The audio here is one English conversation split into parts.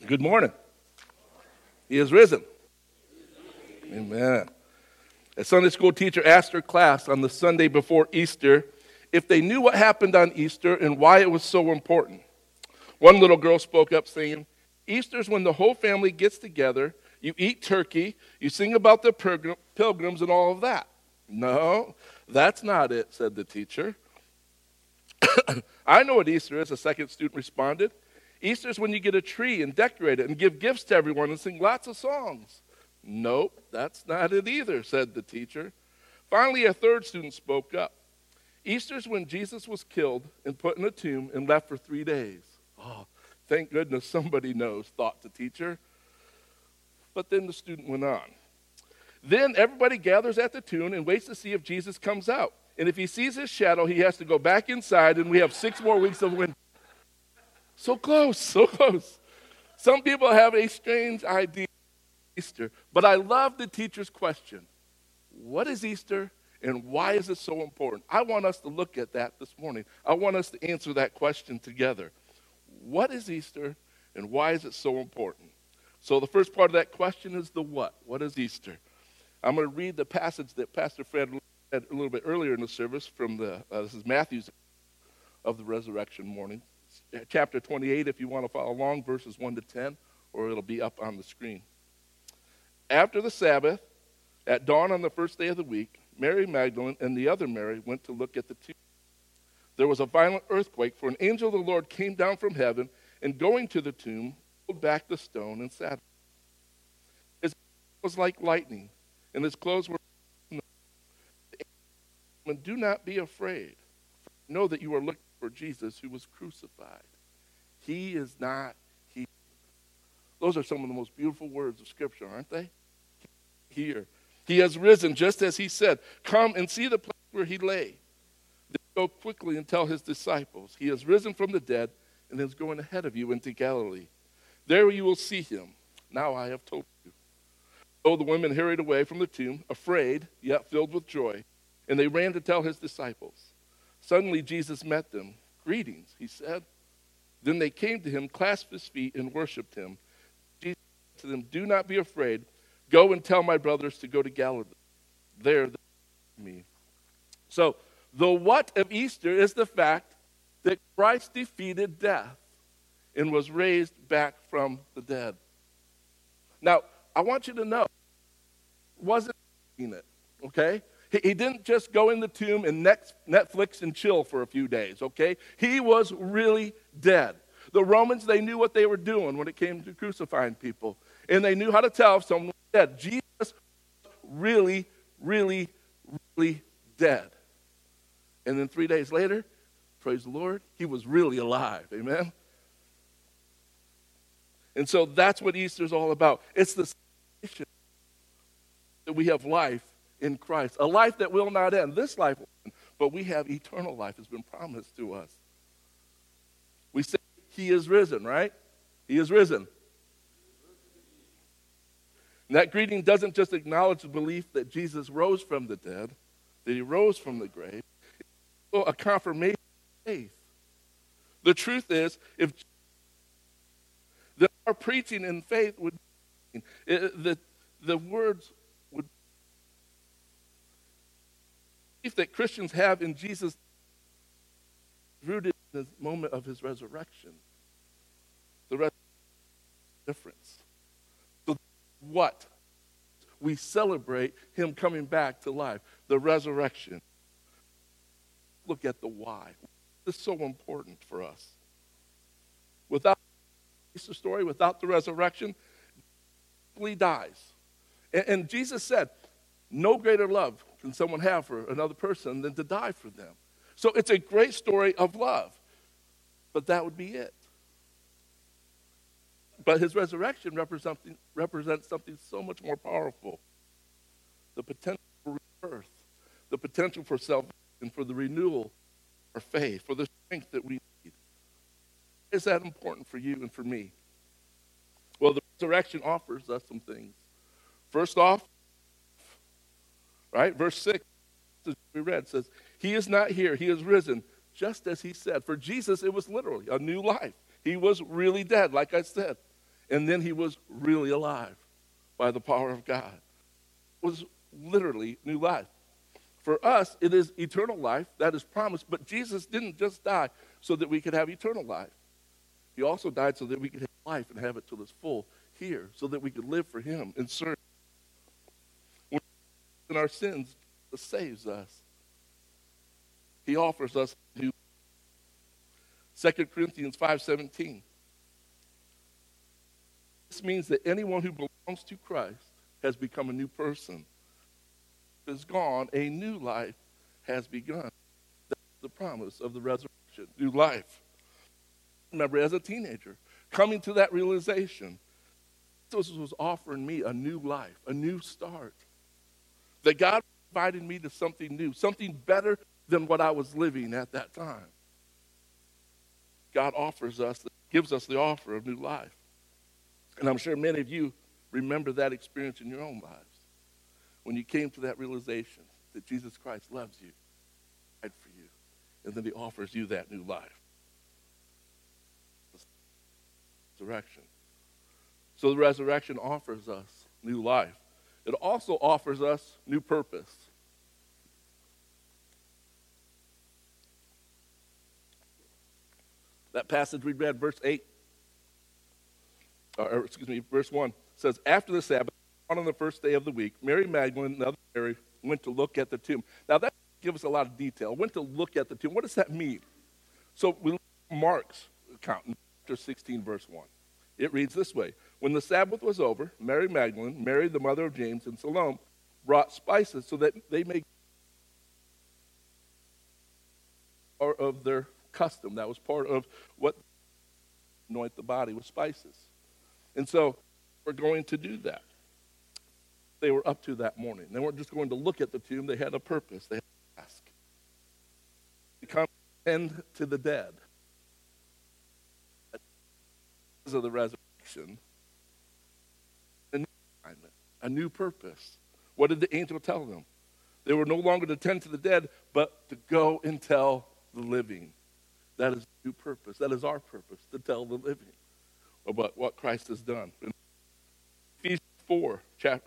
Good morning. He is risen. Amen. A Sunday school teacher asked her class on the Sunday before Easter if they knew what happened on Easter and why it was so important. One little girl spoke up saying, Easter's when the whole family gets together, you eat turkey, you sing about the pilgrims and all of that. No, that's not it, said the teacher. I know what Easter is, a second student responded. Easter's when you get a tree and decorate it and give gifts to everyone and sing lots of songs. Nope, that's not it either, said the teacher. Finally, a third student spoke up. Easter's when Jesus was killed and put in a tomb and left for 3 days. Oh, thank goodness somebody knows, thought the teacher. But then the student went on. Then everybody gathers at the tomb and waits to see if Jesus comes out. And if he sees his shadow, he has to go back inside, and we have 6 more weeks of winter. So close, so close. Some people have a strange idea of Easter, but I love the teacher's question. What is Easter, and why is it so important? I want us to look at that this morning. I want us to answer that question together. What is Easter, and why is it so important? So the first part of that question is the what. What is Easter? I'm going to read the passage that Pastor Fred read a little bit earlier in the service from this is Matthew's of the resurrection morning. Chapter 28, if you want to follow along, verses 1 to 10, or it'll be up on the screen. After the Sabbath, at dawn on the first day of the week, Mary Magdalene and the other Mary went to look at the tomb. There was a violent earthquake, for an angel of the Lord came down from heaven, and going to the tomb, pulled back the stone and sat. His was like lightning, and his clothes were snow. Do not be afraid. Know that you are looking for Jesus who was crucified. He is not here. Those are some of the most beautiful words of Scripture, aren't they? Here. He has risen, just as he said. Come and see the place where he lay. Then go quickly and tell his disciples. He has risen from the dead and is going ahead of you into Galilee. There you will see him. Now I have told you. So the women hurried away from the tomb, afraid, yet filled with joy, and they ran to tell his disciples. Suddenly Jesus met them. Greetings, he said. Then they came to him, clasped his feet, and worshipped him. Jesus said to them, do not be afraid. Go and tell my brothers to go to Galilee. There they will see me. So the what of Easter is the fact that Christ defeated death and was raised back from the dead. Now, I want you to know, wasn't it, okay? He didn't just go in the tomb and Netflix and chill for a few days, okay? He was really dead. The Romans, they knew what they were doing when it came to crucifying people. And they knew how to tell if someone was dead. Jesus was really, really, really dead. And then 3 days later, praise the Lord, he was really alive. Amen? And so that's what Easter's all about. It's the salvation that we have life in Christ, a life that will not end. This life will end, but we have eternal life has been promised to us. We say he is risen, right? He is risen. And that greeting doesn't just acknowledge the belief that Jesus rose from the dead, that he rose from the grave. It's a confirmation of faith. The truth is, if our preaching in faith would the words would that Christians have in Jesus rooted in the moment of his resurrection. The difference. So what? We celebrate him coming back to life. The resurrection. Look at the why. This is so important for us. Without the Easter story, without the resurrection, he dies. And Jesus said, no greater love can someone have for another person than to die for them. So it's a great story of love. But that would be it. But his resurrection represents something so much more powerful. The potential for rebirth, the potential for salvation, for the renewal of our faith, for the strength that we need. Is that important for you and for me? Well, the resurrection offers us some things. First off, right, verse 6, we read, says, he is not here, he is risen, just as he said. For Jesus, it was literally a new life. He was really dead, like I said. And then he was really alive by the power of God. It was literally new life. For us, it is eternal life that is promised, but Jesus didn't just die so that we could have eternal life. He also died so that we could have life and have it till it's full here, so that we could live for him and serve. When in our sins, Jesus saves us. He offers us new. 2 Corinthians 5:17. This means that anyone who belongs to Christ has become a new person. Is gone, a new life has begun. That's the promise of the resurrection, new life. Remember, as a teenager, coming to that realization, Jesus was offering me a new life, a new start. That God invited me to something new, something better than what I was living at that time. God gives us the offer of new life. And I'm sure many of you remember that experience in your own lives. When you came to that realization that Jesus Christ loves you, died for you, and then he offers you that new life. Resurrection. So the resurrection offers us new life. It also offers us new purpose. That passage we read, verse 1, says, after the Sabbath, on the first day of the week, Mary Magdalene and other Mary went to look at the tomb. Now that gives us a lot of detail. Went to look at the tomb. What does that mean? So we look at Mark's account in chapter 16, verse 1. It reads this way. When the Sabbath was over, Mary Magdalene, Mary the mother of James, and Salome brought spices so that they may part of their custom. That was part of what anoint the body with spices. And so we're going to do that. They were up to that morning. They weren't just going to look at the tomb. They had a purpose. They had a task. To come and to the dead. Because of the resurrection, a new purpose. What did the angel tell them? They were no longer to tend to the dead, but to go and tell the living. That is a new purpose. That is our purpose, to tell the living about what Christ has done. In Ephesians 4,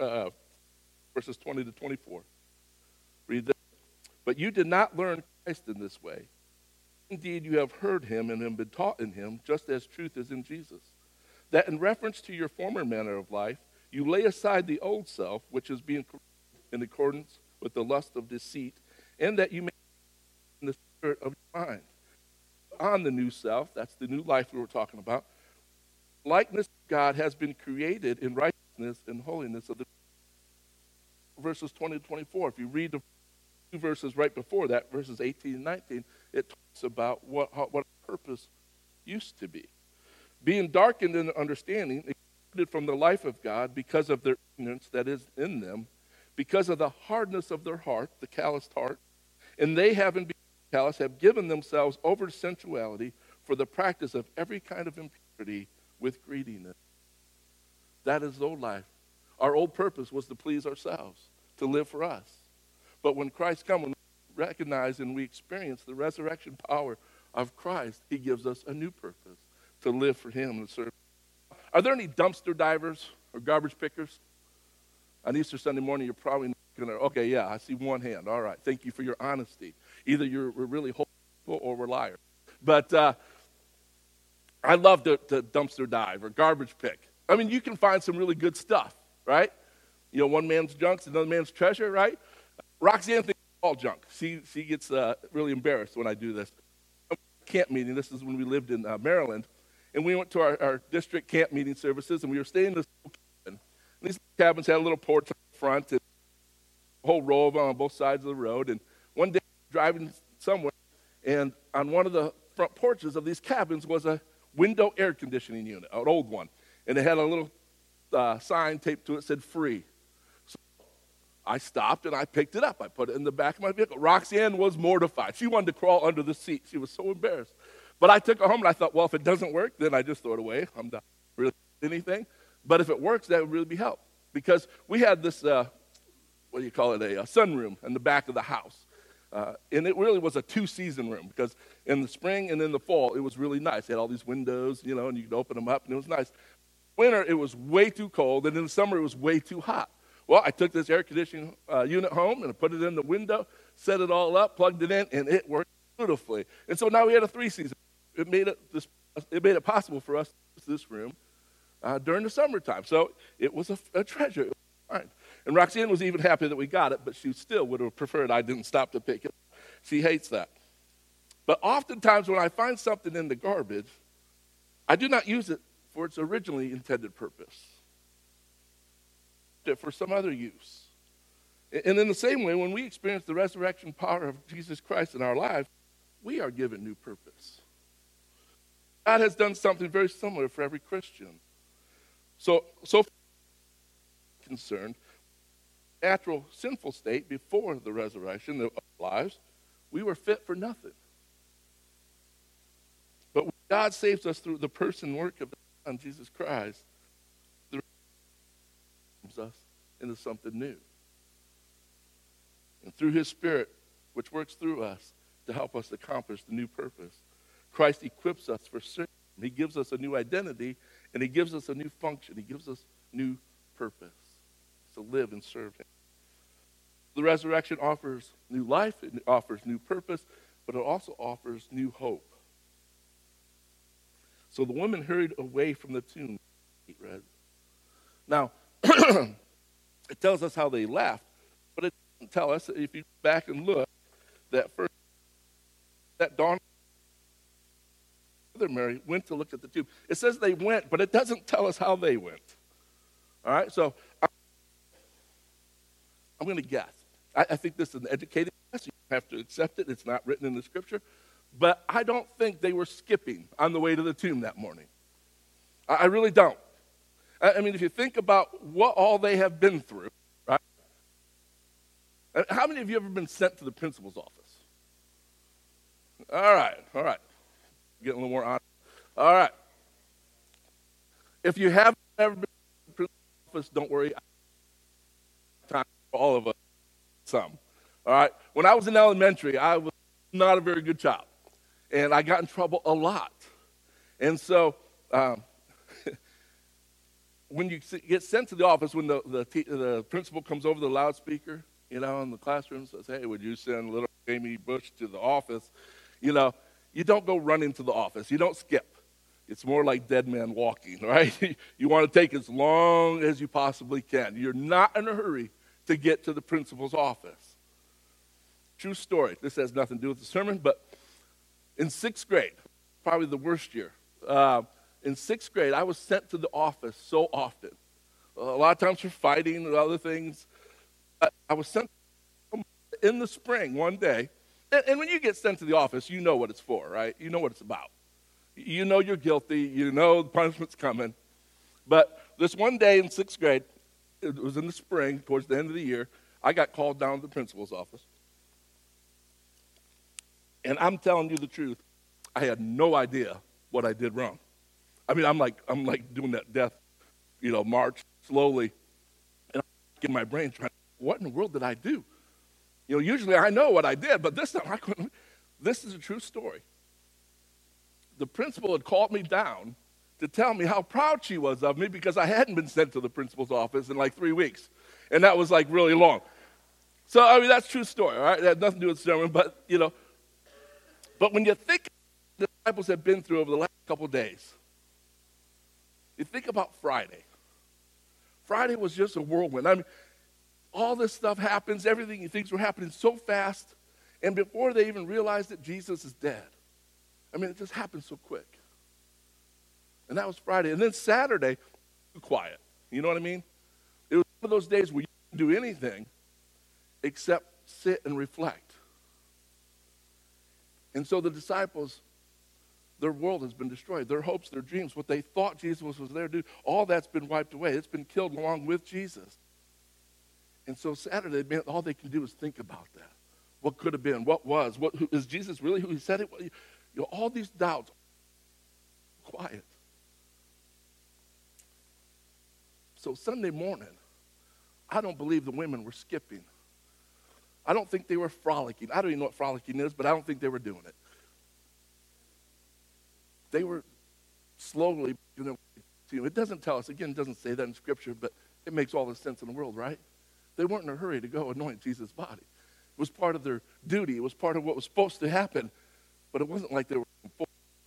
verses 20 to 24. Read this. But you did not learn Christ in this way. Indeed, you have heard him and have been taught in him, just as truth is in Jesus. That in reference to your former manner of life, you lay aside the old self, which is being corrupted in accordance with the lust of deceit, and that you may in the spirit of your mind. On the new self, that's the new life we were talking about, likeness of God has been created in righteousness and holiness of the verses 20 to 24. If you read the two verses right before that, verses 18 and 19, it talks about what purpose used to be. Being darkened in understanding, excluded from the life of God because of their ignorance that is in them, because of the hardness of their heart, the calloused heart, and they, having become callous, have given themselves over to sensuality for the practice of every kind of impurity with greediness. That is the old life. Our old purpose was to please ourselves, to live for us. But when Christ comes, when we recognize and we experience the resurrection power of Christ, he gives us a new purpose, to live for him and serve. Are there any dumpster divers or garbage pickers? On Easter Sunday morning, you're probably not going to, okay, yeah, I see one hand. All right, thank you for your honesty. Either we're really hopeful or we're liars. But I love to dumpster dive or garbage pick. I mean, you can find some really good stuff, right? You know, one man's junk's another man's treasure, right? Roxanne thinks it's all junk. She gets really embarrassed when I do this. Camp meeting, this is when we lived in Maryland, and we went to our district camp meeting services, and we were staying in this cabin. And these cabins had a little porch on the front, and a whole row of them on both sides of the road. And one day, driving somewhere, and on one of the front porches of these cabins was a window air conditioning unit, an old one. And it had a little sign taped to it that said free. So I stopped and I picked it up. I put it in the back of my vehicle. Roxanne was mortified. She wanted to crawl under the seat. She was so embarrassed. But I took it home and I thought, well, if it doesn't work, then I just throw it away. I'm not really anything. But if it works, that would really be help. Because we had this, a sunroom in the back of the house. And it really was a two-season room because in the spring and in the fall, it was really nice. It had all these windows, and you could open them up, and it was nice. winter, it was way too cold, and in the summer, it was way too hot. Well, I took this air conditioning unit home and I put it in the window, set it all up, plugged it in, and it worked beautifully. And so now we had a 3-season. It made it possible for us to use this room during the summertime. So it was a treasure. It was fine. And Roxanne was even happy that we got it, but she still would have preferred I didn't stop to pick it up. She hates that. But oftentimes when I find something in the garbage, I do not use it for its originally intended purpose. It for some other use. And in the same way, when we experience the resurrection power of Jesus Christ in our lives, we are given new purpose. God has done something very similar for every Christian. So concerned, natural sinful state before the resurrection of our lives, we were fit for nothing. But when God saves us through the person and work of the Son, Jesus Christ, us into something new. And through his Spirit, which works through us to help us accomplish the new purpose, Christ equips us for service. He gives us a new identity, and he gives us a new function. He gives us new purpose to live and serve him. The resurrection offers new life, it offers new purpose, but it also offers new hope. So the women hurried away from the tomb. Now, it tells us how they left, but it doesn't tell us, if you go back and look, that dawn, Mary went to look at the tomb. It says they went, but it doesn't tell us how they went. All right, so I'm going to guess. I think this is an educated guess. You have to accept it. It's not written in the scripture. But I don't think they were skipping on the way to the tomb that morning. I really don't. I mean, if you think about what all they have been through, right? How many of you have ever been sent to the principal's office? All right. Getting a little more honest. All right. If you haven't ever been to the principal's office, don't worry. Time for all of us, some. All right. When I was in elementary, I was not a very good child, and I got in trouble a lot. And so, when you get sent to the office, when the principal comes over the loudspeaker, in the classroom, says, "Hey, would you send little Amy Bush to the office?" You don't go running to the office. You don't skip. It's more like dead man walking, right? You want to take as long as you possibly can. You're not in a hurry to get to the principal's office. True story. This has nothing to do with the sermon, but in 6th grade, probably the worst year, in 6th grade, I was sent to the office so often. A lot of times for fighting and other things. I was sent in the spring one day. And when you get sent to the office, you know what it's for, right? You know what it's about. You know you're guilty. You know the punishment's coming. But this one day in 6th grade, it was in the spring, towards the end of the year, I got called down to the principal's office. And I'm telling you the truth, I had no idea what I did wrong. I mean, I'm like doing that death, march slowly. And I'm in my brain trying, what in the world did I do? Usually I know what I did, but this time I couldn't. This is a true story. The principal had called me down to tell me how proud she was of me because I hadn't been sent to the principal's office in like 3 weeks. And that was like really long. So, I mean, that's a true story, all right? It had nothing to do with the sermon, but, But when you think the disciples have been through over the last couple of days, you think about Friday. Friday was just a whirlwind. I mean, all this stuff happens, everything you think were happening so fast, and before they even realized that Jesus is dead. I mean, it just happened so quick. And that was Friday. And then Saturday, quiet. You know what I mean? It was one of those days where you didn't do anything except sit and reflect. And so the disciples, their world has been destroyed. Their hopes, their dreams, what they thought Jesus was there to do, all that's been wiped away. It's been killed along with Jesus. And so Saturday, man, all they can do is think about that. What could have been? What was? Is Jesus really who he said it was? All these doubts. Quiet. So Sunday morning, I don't believe the women were skipping. I don't think they were frolicking. I don't even know what frolicking is, but I don't think they were doing it. They were slowly to you. It doesn't tell us, again, it doesn't say that in Scripture, but it makes all the sense in the world, right? They weren't in a hurry to go anoint Jesus' body. It was part of their duty. It was part of what was supposed to happen. But it wasn't like they were forward.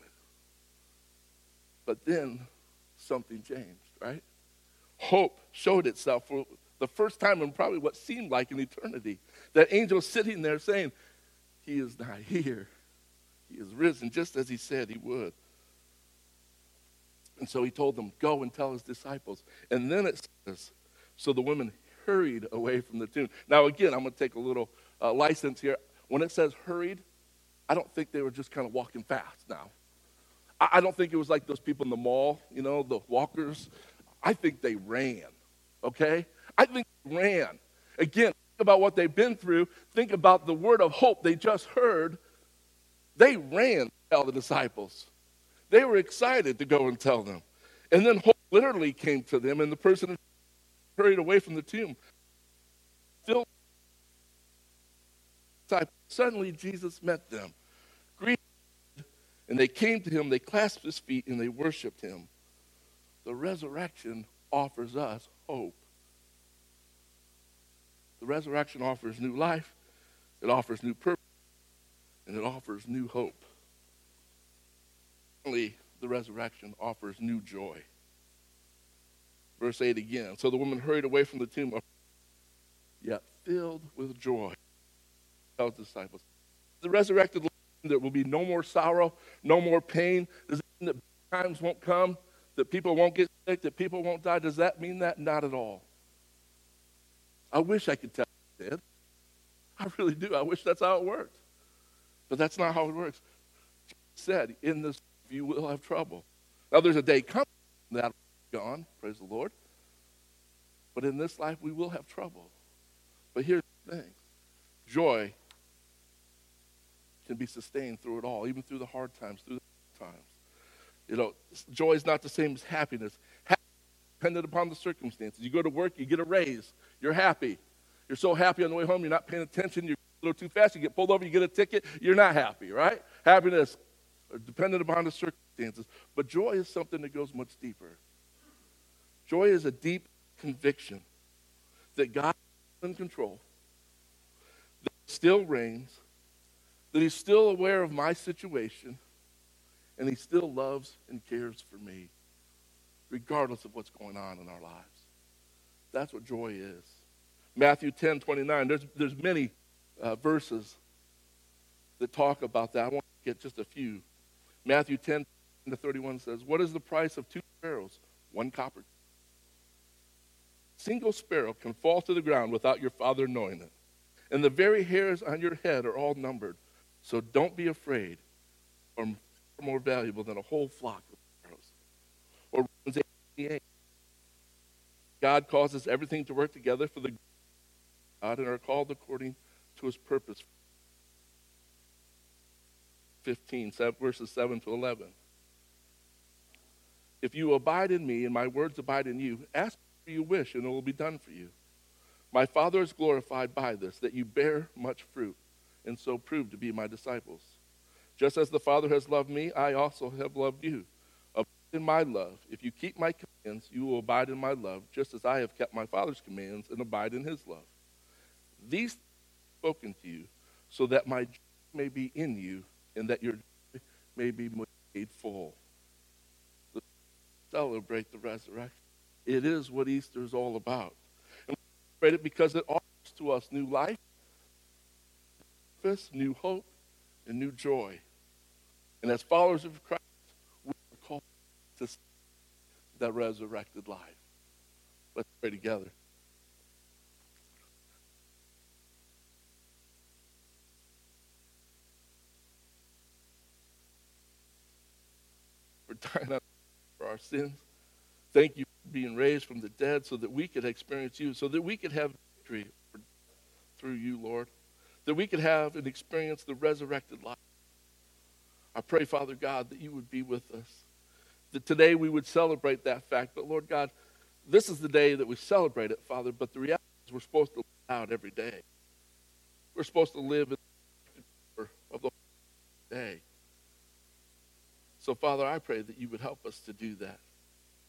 But then something changed, right? Hope showed itself for the first time in probably what seemed like an eternity. That angel sitting there saying, he is not here. He is risen, just as he said he would. And so he told them, go and tell his disciples. And then it says, so the women hurried away from the tomb. Now again, I'm going to take a little license here. When it says hurried, I don't think they were just kind of walking fast now. I don't think it was like those people in the mall, the walkers. I think they ran, okay? I think they ran. Again, think about what they've been through. Think about the word of hope they just heard. They ran to tell the disciples. They were excited to go and tell them. And then hope literally came to them, and the person hurried away from the tomb. Still, suddenly Jesus met them, greeted, and they came to him, they clasped his feet, and they worshiped him. The resurrection offers us hope. The resurrection offers new life, it offers new purpose, and it offers new hope. Finally, the resurrection offers new joy. Verse 8 again. So the woman hurried away from the tomb, yet filled with joy. Tells the disciples, the resurrected, there will be no more sorrow, no more pain. Does it mean that times won't come, that people won't get sick, that people won't die? Does that mean that? Not at all. I wish I could tell you it did. I really do. I wish that's how it worked. But that's not how it works. Jesus said, in this you will have trouble. Now there's a day coming that will be gone, praise the Lord. But in this life we will have trouble. But here's the thing. Joy can be sustained through it all, even through the hard times, through the times. Joy is not the same as happiness. Happiness is dependent upon the circumstances. You go to work, you get a raise, you're happy. You're so happy on the way home, you're not paying attention, you're a little too fast, you get pulled over, you get a ticket, you're not happy, right? Happiness is dependent upon the circumstances. But joy is something that goes much deeper. Joy is a deep conviction that God is in control, that he still reigns, that he's still aware of my situation, and he still loves and cares for me, regardless of what's going on in our lives. That's what joy is. Matthew 10:29, there's many verses that talk about that. I want to get just a few. Matthew 10:31 says, what is the price of 2 sparrows? 1 copper. Single sparrow can fall to the ground without your Father knowing it. And the very hairs on your head are all numbered. So don't be afraid, or more valuable than a whole flock of sparrows. Or Romans 8:28. God causes everything to work together for the good of God and are called according to his purpose. 15, verses 7 to 11. If you abide in me and my words abide in you, ask whatever you wish and it will be done for you. My Father is glorified by this, that you bear much fruit and so prove to be my disciples. Just as the Father has loved me, I also have loved you. Abide in my love. If you keep my commands, you will abide in my love, just as I have kept my Father's commands and abide in his love. These things I have spoken to you, so that my joy may be in you, and that your joy may be made full. Let's celebrate the resurrection. It is what Easter is all about. And we celebrate it because it offers to us new life, new hope, and new joy. And as followers of Christ, we are called to that resurrected life. Let's pray together. For dying for our sins. Thank you for being raised from the dead so that we could experience you, so that we could have victory through you, Lord. That we could have and experience the resurrected life. I pray, Father God, that you would be with us. That today we would celebrate that fact. But Lord God, this is the day that we celebrate it, Father. But the reality is we're supposed to live out every day. We're supposed to live in the of the day. So, Father, I pray that you would help us to do that.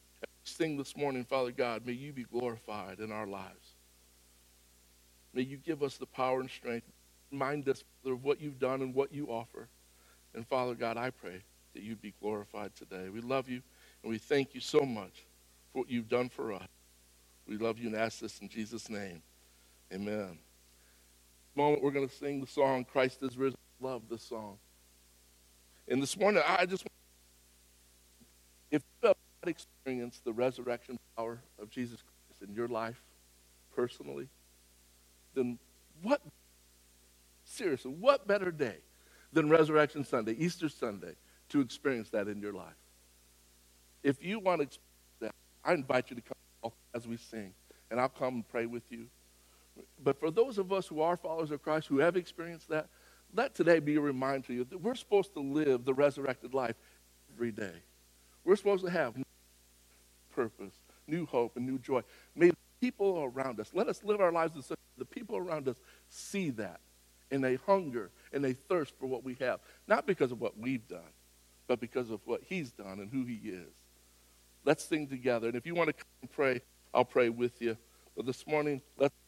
sing this morning, Father God, may you be glorified in our lives. May you give us the power and strength. Remind us of what you've done and what you offer. And Father God, I pray that you be glorified today. We love you, and we thank you so much for what you've done for us. We love you and ask this in Jesus' name. Amen. Moment we're going to sing the song, Christ is Risen. Love this song. And this morning, I just, if you have not experienced the resurrection power of Jesus Christ in your life personally, then seriously, what better day than Resurrection Sunday, Easter Sunday, to experience that in your life? If you want to experience that, I invite you to come as we sing, and I'll come and pray with you. But for those of us who are followers of Christ, who have experienced that, let today be a reminder to you that we're supposed to live the resurrected life every day. We're supposed to have new purpose, new hope, and new joy. May the people around us, let us live our lives in such that the people around us see that, and they hunger and they thirst for what we have. Not because of what we've done, but because of what he's done and who he is. Let's sing together. And if you want to come and pray, I'll pray with you. But this morning, let's